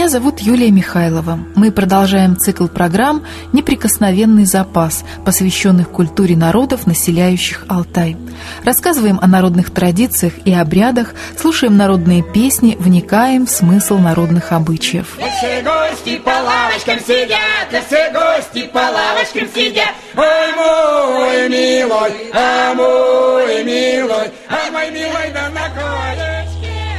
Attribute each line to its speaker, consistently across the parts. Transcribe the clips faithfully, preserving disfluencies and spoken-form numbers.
Speaker 1: Меня зовут Юлия Михайлова. Мы продолжаем цикл программ «Неприкосновенный запас», посвященных культуре народов, населяющих Алтай. Рассказываем о народных традициях и обрядах, слушаем народные песни, вникаем в смысл народных обычаев.
Speaker 2: Все гости по лавочкам сидят, все гости по лавочкам сидят. Ой, мой милой, а мой милой, а мой милой, да на коечке.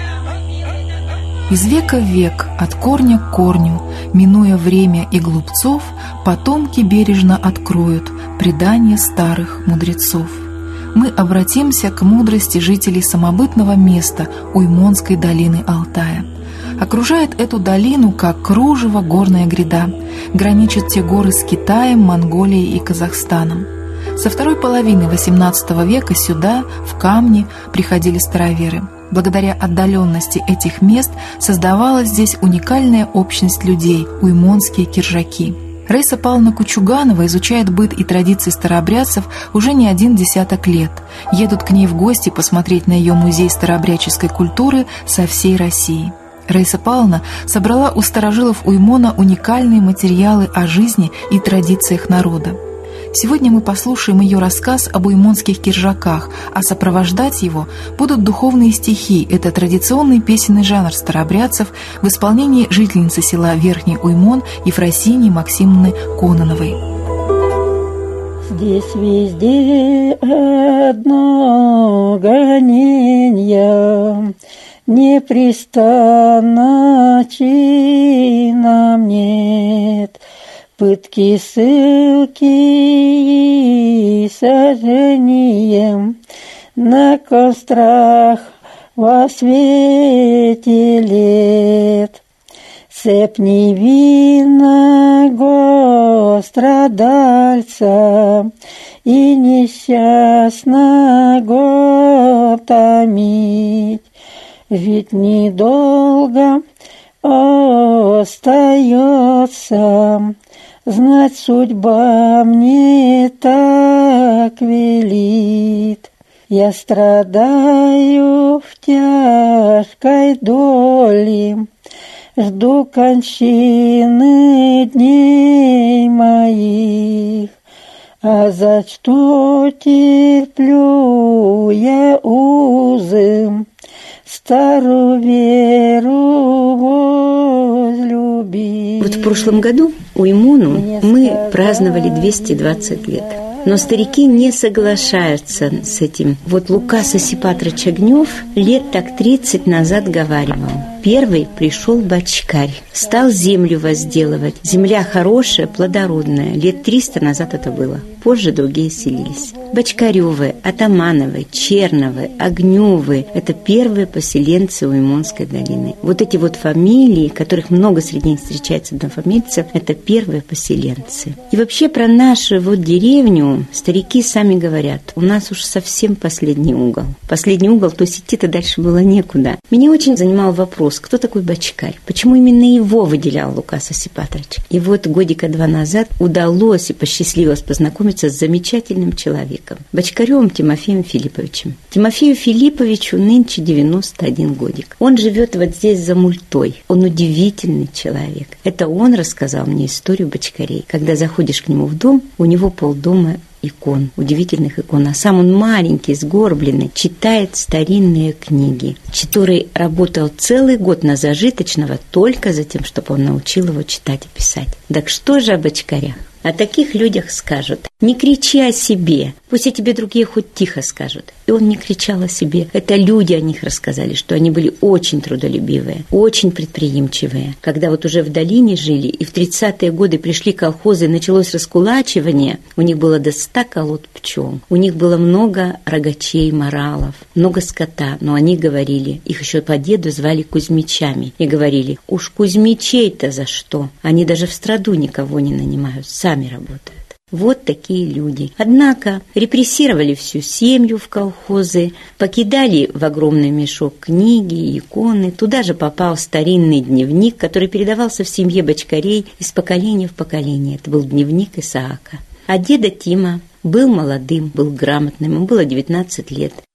Speaker 1: Из века в век, от корня к корню, минуя время и глупцов, потомки бережно откроют предания старых мудрецов. Мы обратимся к мудрости жителей самобытного места Уймонской долины Алтая. Окружает эту долину, как кружево, горная гряда. Граничат те горы с Китаем, Монголией и Казахстаном. Со второй половины восемнадцатого века сюда, в камни, приходили староверы. Благодаря отдаленности этих мест создавалась здесь уникальная общность людей – уймонские киржаки. Раиса Павловна Кучуганова изучает быт и традиции старообрядцев уже не один десяток лет. Едут к ней в гости посмотреть на ее музей старообрядческой культуры со всей России. Раиса Павловна собрала у старожилов Уймона уникальные материалы о жизни и традициях народа. Сегодня мы послушаем ее рассказ об уймонских киржаках, а сопровождать его будут духовные стихи. Это традиционный песенный жанр старообрядцев в исполнении жительницы села Верхний Уймон Ефросинии Максимовны Кононовой.
Speaker 3: Здесь везде одно гоненье, непрестанно чином нет. Пытки, ссылки и сожжением на кострах во свете лет. Цепь невинного страдальца и несчастного томить, ведь недолго остается. Знать судьба мне так велит. Я страдаю в тяжкой доле, жду кончины дней моих. А за что терплю я узы, старую веру возлюбить.
Speaker 4: Вот в прошлом году Уймону мы праздновали двести двадцать лет. Но старики не соглашаются с этим. Вот Лукас Осипатрович Огнев лет так тридцать назад говаривал: первый пришел бочкарь, стал землю возделывать. Земля хорошая, плодородная. Лет триста назад это было. Позже другие селились. Бочкаревы, Атамановы, Черновы, Огневы – это первые поселенцы Уймонской долины. Вот эти вот фамилии, которых много среди них встречается однофамильцев, это первые поселенцы. И вообще про нашу вот деревню старики сами говорят: у нас уж совсем последний угол. Последний угол, то есть идти-то дальше было некуда. Меня очень занимал вопрос, кто такой бочкарь? Почему именно его выделял Лукас Осипатрович? И вот годика два назад удалось и посчастливилось познакомиться с замечательным человеком, бочкарем Тимофеем Филипповичем. Тимофею Филипповичу нынче девяносто один годик. Он живет вот здесь за Мультой. Он удивительный человек. Это он рассказал мне историю бочкарей. Когда заходишь к нему в дом, у него полдома икон, удивительных икон. А сам он маленький, сгорбленный, читает старинные книги, который работал целый год на зажиточного только за тем, чтобы он научил его читать и писать. Так что же о бочкарях? О таких людях скажут: не кричи о себе, пусть о тебе другие хоть тихо скажут. И он не кричал о себе. Это люди о них рассказали, что они были очень трудолюбивые, очень предприимчивые. Когда вот уже в долине жили, и в тридцатые годы пришли колхозы, началось раскулачивание, у них было до ста колод пчел, у них было много рогачей, моралов, много скота, но они говорили, их еще по деду звали Кузьмичами, и говорили: уж Кузьмичей-то за что? Они даже в страду никого не нанимают, сами работают. Вот такие люди. Однако репрессировали всю семью в колхозы, покидали в огромный мешок книги, иконы. Туда же попал старинный дневник, который передавался в семье бочкарей из поколения в поколение. Это был дневник Исаака. А деда Тима был молодым, был грамотным, ему было девятнадцать лет.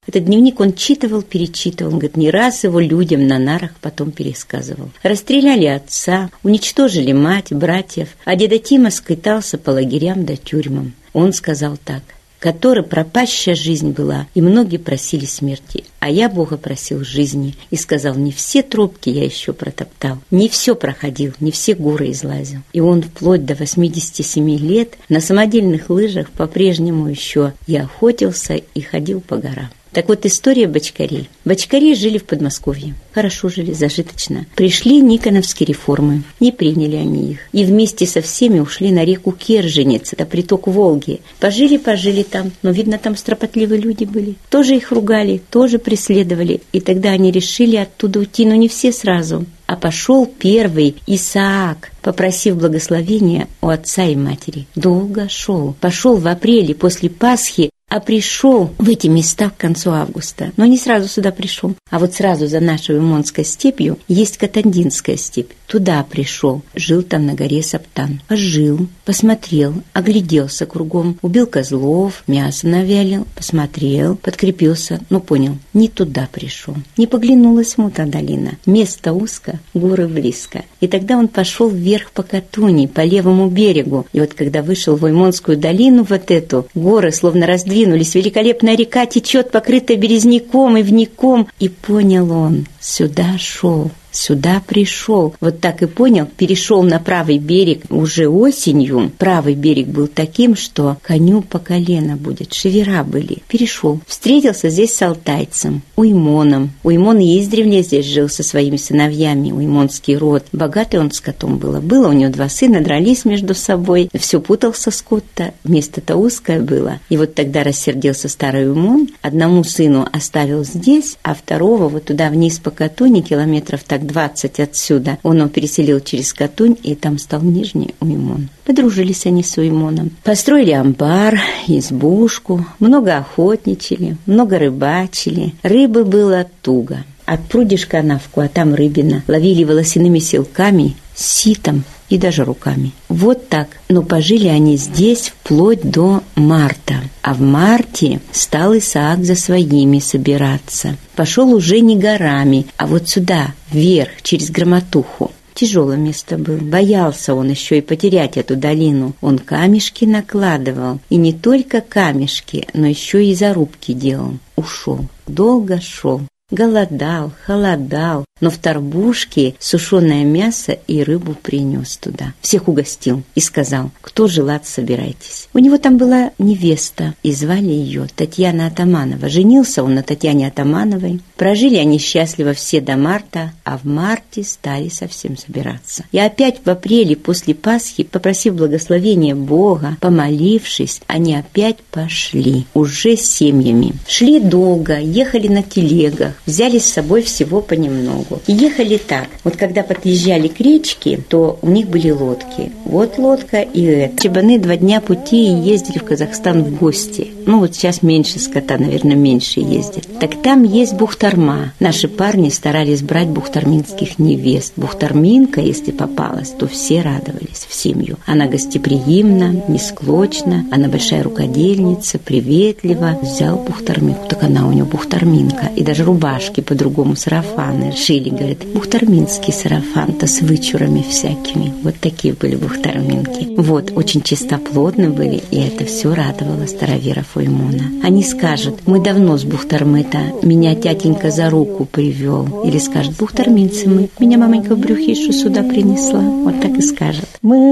Speaker 4: Этот дневник он читывал, перечитывал. Он говорит, не раз его людям на нарах потом пересказывал. Расстреляли отца, уничтожили мать, братьев, а деда Тима скитался по лагерям да тюрьмам. Он сказал так: «Которой пропащая жизнь была, и многие просили смерти, а я Бога просил жизни, и сказал, не все тропки я еще протоптал, не все проходил, не все горы излазил». И он вплоть до восьмидесяти семи лет на самодельных лыжах по-прежнему еще и охотился, и ходил по горам. Так вот, история бочкарей. Бочкари жили в Подмосковье. Хорошо жили, зажиточно. Пришли никоновские реформы. Не приняли они их. И вместе со всеми ушли на реку Керженец, это приток Волги. Пожили-пожили там, но, видно, там стропотливые люди были. Тоже их ругали, тоже преследовали. И тогда они решили оттуда уйти, но не все сразу. А пошел первый Исаак, попросив благословения у отца и матери. Долго шел. Пошел в апреле после Пасхи, а пришел в эти места к концу августа. Но не сразу сюда пришел. А вот сразу за нашей Умонской степью есть Катандинская степь. Туда пришел. Жил там на горе Саптан. Пожил, посмотрел, огляделся кругом. Убил козлов, мясо навялил, посмотрел, подкрепился. Но понял, не туда пришел. Не поглянулась ему та долина. Место узко, горы близко. И тогда он пошел вверх по Катуни, по левому берегу. И вот когда вышел в Уймонскую долину, вот эту, горы словно раздвинулись, великолепная река течет, покрытая березняком и вником. И понял он, сюда шел. Сюда пришел. Вот так и понял, перешел на правый берег уже осенью. Правый берег был таким, что коню по колено будет, шевера были. Перешел. Встретился здесь с алтайцем, Уймоном. Уймон издревле здесь жил со своими сыновьями, уймонский род. Богатый он скотом был. Было у него два сына, дрались между собой. Все путался скот-то, место-то узкое было. И вот тогда рассердился старый Уймон. Одному сыну оставил здесь, а второго вот туда вниз по Катуни, километров так двадцать отсюда. Он его переселил через Катунь, и там стал Нижний Уймон. Подружились они с Уймоном. Построили амбар, избушку, много охотничали, много рыбачили. Рыбы было туго. От прудишь канавку, а там рыбина. Ловили волосяными силками, ситом и даже руками. Вот так. Но пожили они здесь вплоть до марта. А в марте стал Исаак за своими собираться. Пошел уже не горами, а вот сюда, вверх, через Громотуху. Тяжелое место было. Боялся он еще и потерять эту долину. Он камешки накладывал. И не только камешки, но еще и зарубки делал. Ушел. Долго шел. Голодал, холодал, но в торбушке сушеное мясо и рыбу принес туда. Всех угостил и сказал, кто желать, собирайтесь. У него там была невеста, и звали ее Татьяна Атаманова. Женился он на Татьяне Атамановой. Прожили они счастливо все до марта, а в марте стали совсем собираться. И опять в апреле после Пасхи, попросив благословения Бога, помолившись, они опять пошли, уже с семьями. Шли долго, ехали на телегах, взяли с собой всего понемногу. И ехали так. Вот когда подъезжали к речке, то у них были лодки. Вот лодка и эта. Чебаны два дня пути и ездили в Казахстан в гости. Ну вот сейчас меньше скота, наверное, меньше ездит. Так там есть бухтарма. Наши парни старались брать бухтарминских невест. Бухтарминка, если попалась, то все радовались в семью. Она гостеприимна, несклочна, она большая рукодельница, приветлива. Взял бухтарминку, так она у него бухтарминка. И даже рубашки по-другому, сарафаны шили, говорят, бухтарминский сарафан-то с вычурами всякими. Вот такие были бухтарминки. Вот, очень чистоплотны были, и это все радовало староверов Уймона. Они скажут, мы давно с бухтармы-то, меня тятенька за руку привел. Или скажут, бухтарминцы мы, меня мамонька в брюхишу сюда принесла. Вот так и скажут.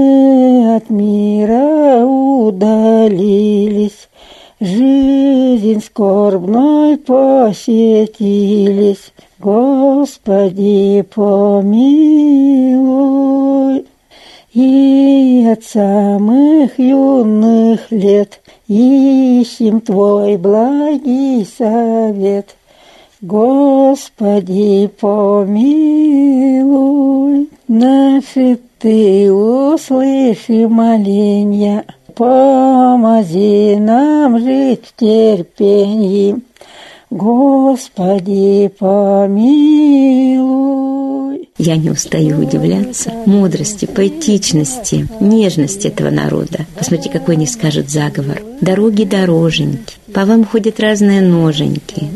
Speaker 3: Мы от мира удалились, жизнь скорбной посетились. Господи, помилуй. И от самых юных лет ищем Твой благий совет. Господи, помилуй. Наши Ты услыши моления, помози нам жить в терпении. Господи, помилуй.
Speaker 4: Я не устаю удивляться мудрости, поэтичности, нежности этого народа. Посмотрите, какой они скажут заговор. Дороги дороженьки, по вам ходят разные ноженьки,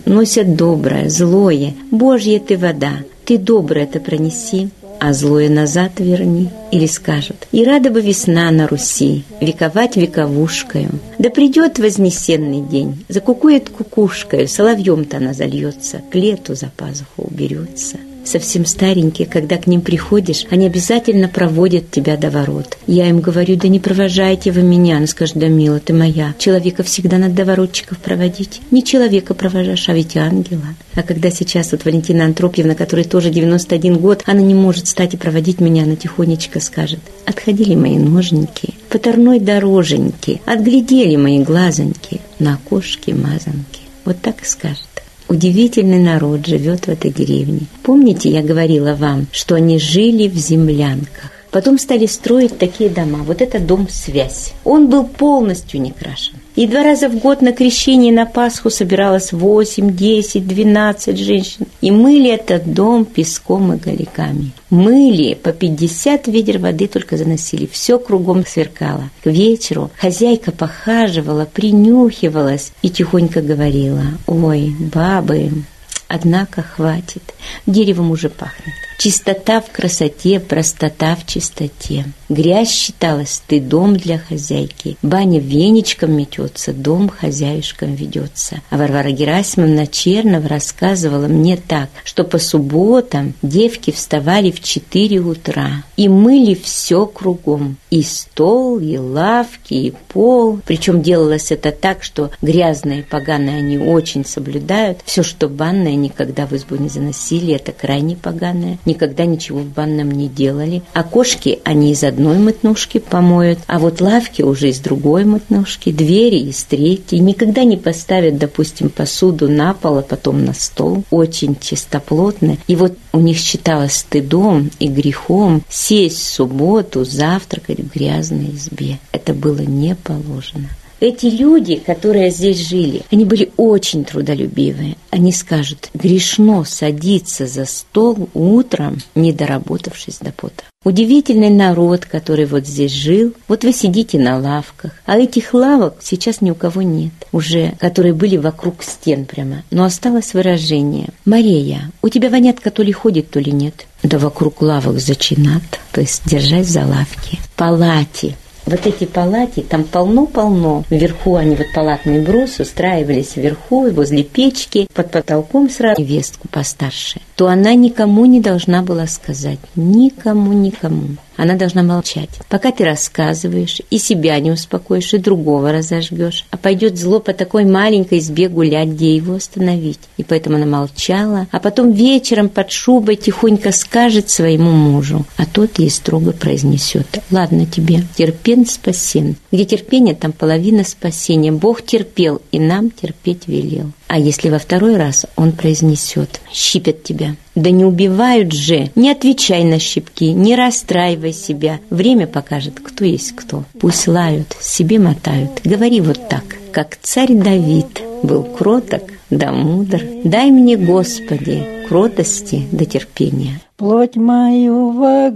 Speaker 4: носят доброе, злое. Божья ты вода, ты доброе-то пронеси, а злое назад верни. Или скажут: и рада бы весна на Руси, вековать вековушкою. Да придет вознесенный день, закукует кукушкою, соловьем-то она зальется, к лету за пазуху уберется. Совсем старенькие, когда к ним приходишь, они обязательно проводят тебя до ворот. Я им говорю: да не провожайте вы меня. Она скажет: да, мила, ты моя. Человека всегда надо до воротчиков проводить. Не человека провожаешь, а ведь ангела. А когда сейчас вот Валентина Антропьевна, которой тоже девяносто один год, она не может встать и проводить меня, она тихонечко скажет: отходили мои ноженьки, по торной дороженьке, отглядели мои глазоньки на окошке мазанки. Вот так и скажет. Удивительный народ живет в этой деревне. Помните, я говорила вам, что они жили в землянках. Потом стали строить такие дома. Вот это дом «Связь». Он был полностью не крашен. И два раза в год на крещение, на Пасху собиралось восемь, десять, двенадцать женщин. И мыли этот дом песком и голиками. Мыли, по пятьдесят ведер воды только заносили. Все кругом сверкало. К вечеру хозяйка похаживала, принюхивалась и тихонько говорила: ой, бабы, однако хватит, деревом уже пахнет. Чистота в красоте, простота в чистоте. Грязь считалась стыдом для хозяйки. Баня веничком метется, дом хозяюшкам ведется. А Варвара Герасимовна Чернова рассказывала мне так, что по субботам девки вставали в четыре утра и мыли все кругом. И стол, и лавки, и пол. Причем делалось это так, что грязные, поганые они очень соблюдают. Все, что банное, никогда в избу не заносили, это крайне поганое. Никогда ничего в банном не делали. Окошки они из одной мытнушки помоют, а вот лавки уже из другой мытнушки, двери из третьей. Никогда не поставят, допустим, посуду на пол, а потом на стол. Очень чистоплотно. И вот у них считалось стыдом и грехом сесть в субботу, завтракать в грязной избе. Это было не положено. Эти люди, которые здесь жили, они были очень трудолюбивые. Они скажут: грешно садиться за стол утром, не доработавшись до пота. Удивительный народ, который вот здесь жил. Вот вы сидите на лавках, а этих лавок сейчас ни у кого нет, уже которые были вокруг стен прямо. Но осталось выражение: Мария, у тебя вонятка то ли ходит, то ли нет. Да вокруг лавок зачинат, то есть держась за лавки. Палати. Вот эти палати, там полно-полно. Вверху они, вот палатный брус, устраивались вверху, возле печки, под потолком сразу невестку постарше. То она никому не должна была сказать. Никому, никому. Она должна молчать. Пока ты рассказываешь, и себя не успокоишь, и другого разожгешь. А пойдет зло по такой маленькой избе гулять, где его остановить. И поэтому она молчала, а потом вечером под шубой тихонько скажет своему мужу, а тот ей строго произнесет: ладно тебе, терпен спасен. Где терпение, там половина спасения. Бог терпел, и нам терпеть велел. А если во второй раз он произнесет: щипят тебя, да не убивают же, не отвечай на щипки, не расстраивай себя. Время покажет, кто есть кто. Пусть лают, себе мотают. Говори вот так, как царь Давид был кроток да мудр. Дай мне, Господи, кротости да терпения.
Speaker 3: Плоть мою в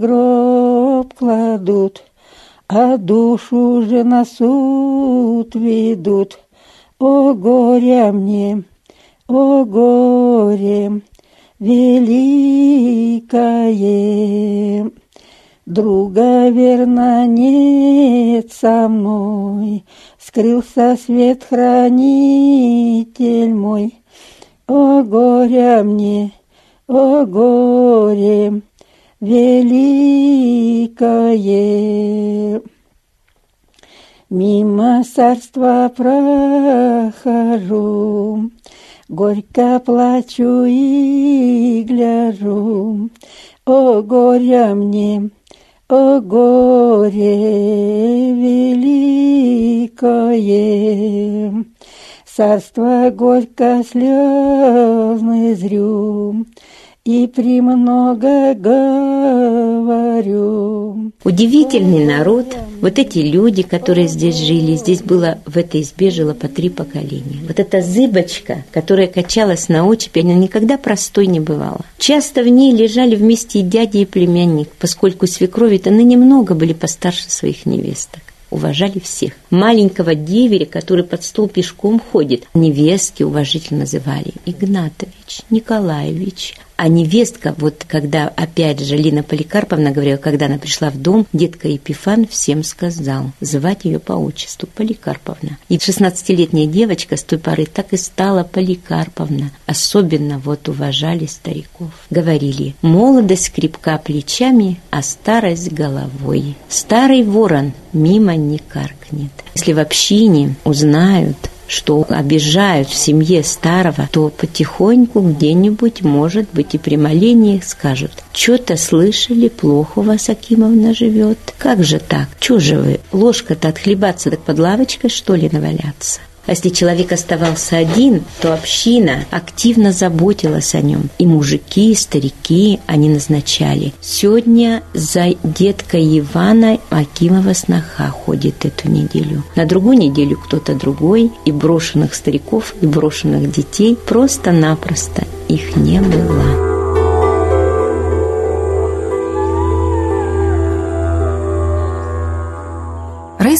Speaker 3: гроб кладут, а душу же на суд ведут. О горе мне, о горе великое, друга верно нет со мной, скрылся свет хранитель мой. О горе мне, о горе великое. Мимо царства прохожу, горько плачу и гляжу. О горе мне, о горе великое, царство горько слезны зрю и премного говорю.
Speaker 4: Удивительный народ, вот эти люди, которые здесь жили, здесь было, в этой избе жило по три поколения. Вот эта зыбочка, которая качалась на ощупь, она никогда простой не бывала. Часто в ней лежали вместе и дядя, и племянник, поскольку свекрови-то на немного были постарше своих невесток. уважали всех. Маленького деверя, который под стол пешком ходит, невестки уважительно называли Игнатович, Николаевич. А невестка, вот когда, опять же, Лина Поликарповна говорила, когда она пришла в дом, дедка Епифан всем сказал звать ее по отчеству Поликарповна. И шестнадцатилетняя девочка с той поры так и стала Поликарповна. Особенно вот уважали стариков. Говорили: молодость крепка плечами, а старость головой. Старый ворон мимо не каркнет. Если в общине узнают, что обижают в семье старого, то потихоньку где-нибудь, может быть, и при молении скажут: что-то слышали, плохо у вас Акимовна живет. Как же так? Чего же вы? Ложка-то отхлебаться, так под лавочкой, что ли, наваляться? А если человек оставался один, то община активно заботилась о нем. И мужики, и старики они назначали. Сегодня за деткой Ивана Акимова сноха ходит эту неделю. На другую неделю кто-то другой. И брошенных стариков, и брошенных детей просто-напросто их не было.